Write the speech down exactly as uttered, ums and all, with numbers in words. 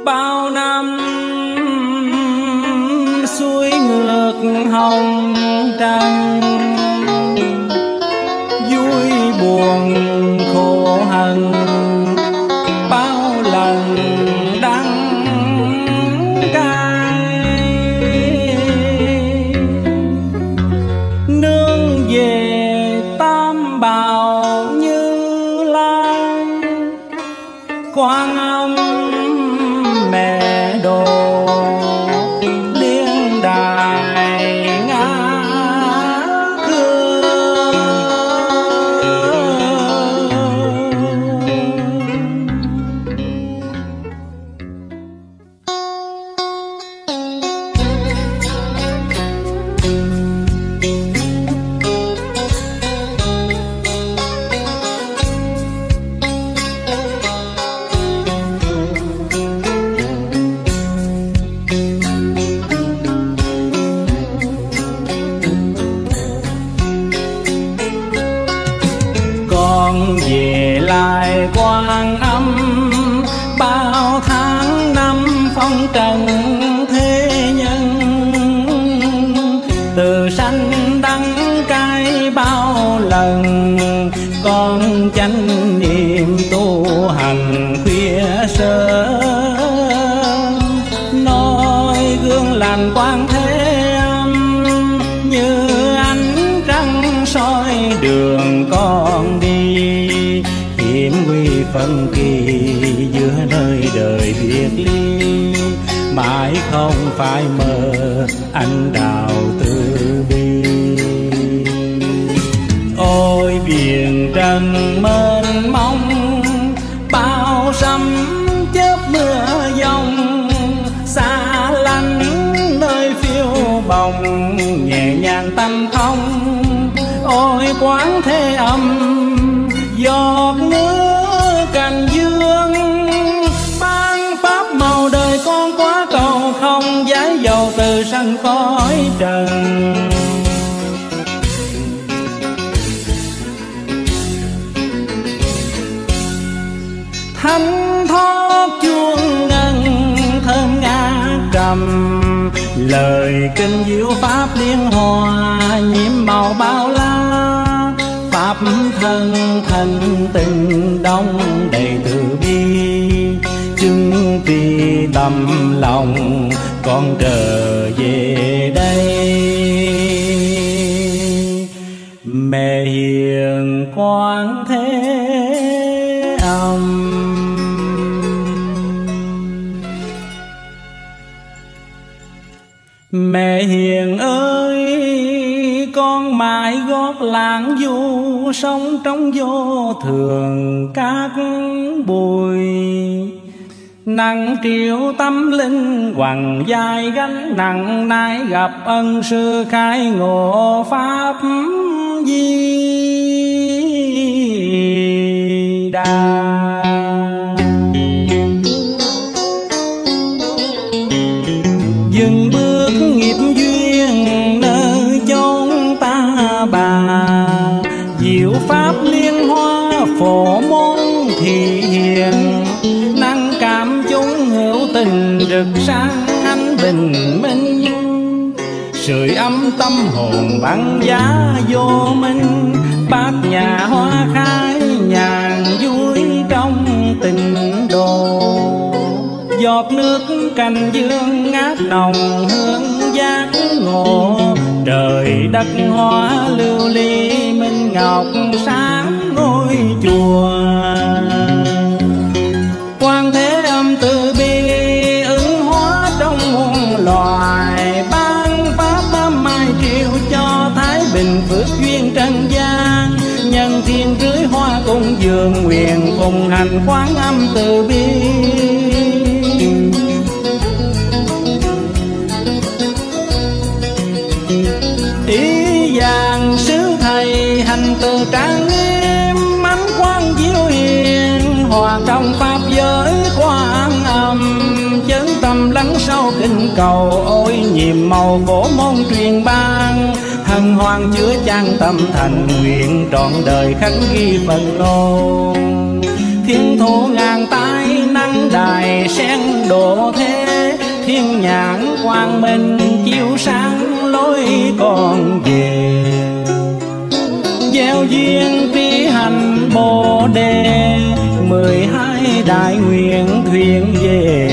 bao năm xuôi ngược hồng trần, vui buồn khổ hận bao lần đắng cay. Nương về Tam Bảo Như Lai, Quan Âm mẹ đồ liên đài ngã khương. Con về lại Quan Âm, bao tháng năm phong trần thế nhân. Từ sanh đắng cay bao lần, con chánh niệm tu hành khuya sớm. Noi gương lành Quan Thế Âm, như ánh trăng soi đường con đi. Hiểm nguy phân kỳ giữa nơi đời biệt ly, mãi không phải mơ anh đào từ bi. Ôi biển trần mênh mông, bao sấm chớp mưa giông. Xa lánh nơi phiêu bồng, nhẹ nhàng tâm không. Ôi Quán Thế Âm, giọt nước cành dương, ban pháp màu đời con quá cầu không. Giải dầu từ sân cõi trần, thanh thoát chuông ngân thơm ngát trầm. Lời kinh diệu pháp liên hòa, nhiễm màu bao la. Pháp thân thanh tịnh đông đầy từ bi, chứng tri tâm lòng con trở về đây. Mẹ hiền Quan Thế Âm, mẹ hiền ơi, con mãi gót lãng du, sống trong vô thường các bụi. Nặng triệu tâm linh quằn vai gánh nặng, nay gặp ân sư khai ngộ pháp Di Đà. Dừng bước nghiệp duyên nơi chốn ta bà, diệu pháp liên hoa phổ môn thị hiền. Năng cảm chúng hữu tình rực sáng ánh bình minh, sưởi ấm tâm hồn băng giá vô minh. Bát nhà hoa khai nhàn vui trong tình đồ, giọt nước cành dương ngát nồng hương giác ngộ. Trời đất hoa lưu ly minh ngọc sáng ngôi chùa. Quan Thế Âm từ bi ứng hóa trong muôn loài, ban pháp mai triều cho thái bình phước duyên trần gian. Nhân thiên rưới hoa cung dường, nguyện phụng hành Quán Âm từ bi. Ý vàng sứ thầy hành từ trang nghiêm, ánh quang diệu hiền hòa trong pháp giới Quan Âm. Chấn tâm lắng sâu kinh cầu, ôi nhiệm màu phổ môn truyền ban. Hân hoan chứa chan tâm thành, nguyện trọn đời khắc ghi phần ngôn. Thiên thủ ngàn tay năng đài sen độ, duyên nhãn quang minh chiếu sáng lối con về. Gieo duyên trí hành bồ đề, mười hai đại nguyện thuyền về